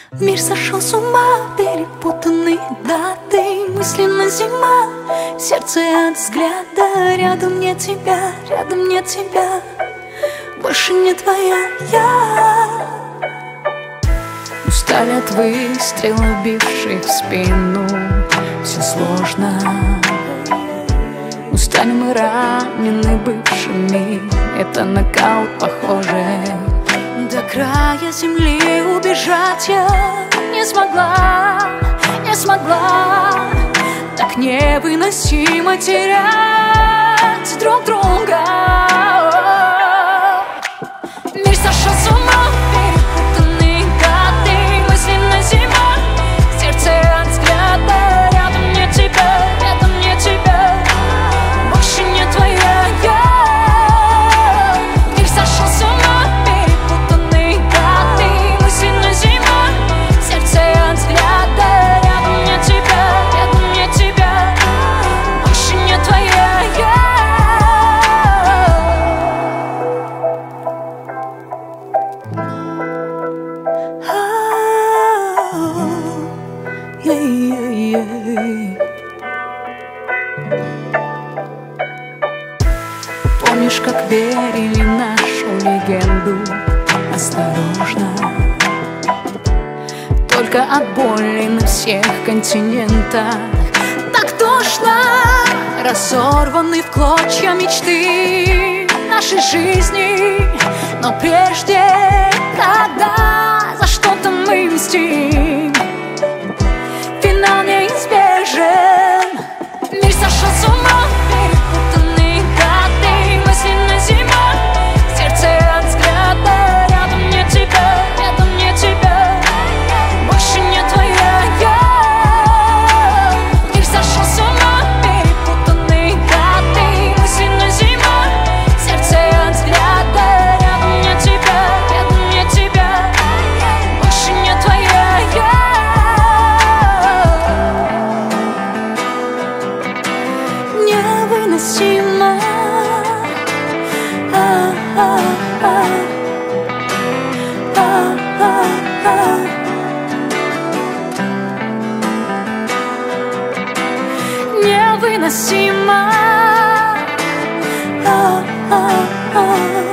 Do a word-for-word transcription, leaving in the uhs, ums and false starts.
Мир сошел с ума, перепутанные даты, мысленно зима, сердце от взгляда. Рядом нет тебя, рядом нет тебя, больше не твоя я. Устали от выстрелов, бивших в спину, все сложно. Устали мы ранены бывшими, это нокаут похоже. До края земли убежать я не смогла, не смогла. Так невыносимо терять друг друга. Мир сошел с ума, перепутанные даты, мысленно зима, сердце от взгляда. Рядом нет тебя, рядом нет тебя, больше не твоя я. Мир сошел с ума, перепутанные даты, мысленно зима, сердце от взгляда. Рядом нет тебя, рядом нет тебя, больше не твоя я. Помнишь, как верили нашу легенду? Осторожно, только от боли на всех континентах. Так тошно, разорваны в клочья мечты нашей жизни. Но прежде, когда за что-то мы мстим, финал неизбежен. Мир сошел с ума, перепутанные даты, мысленно зима, сердце от взгляда. Рядом нет тебя, рядом нет тебя, больше не твоя я. Мир сошел с ума, перепутанные даты, мысленно зима, сердце от взгляда. Рядом нет тебя, рядом нет тебя, больше не твоя я. Невыносимо, а, а, а, а, а, а. Невыносимо, а, а, а.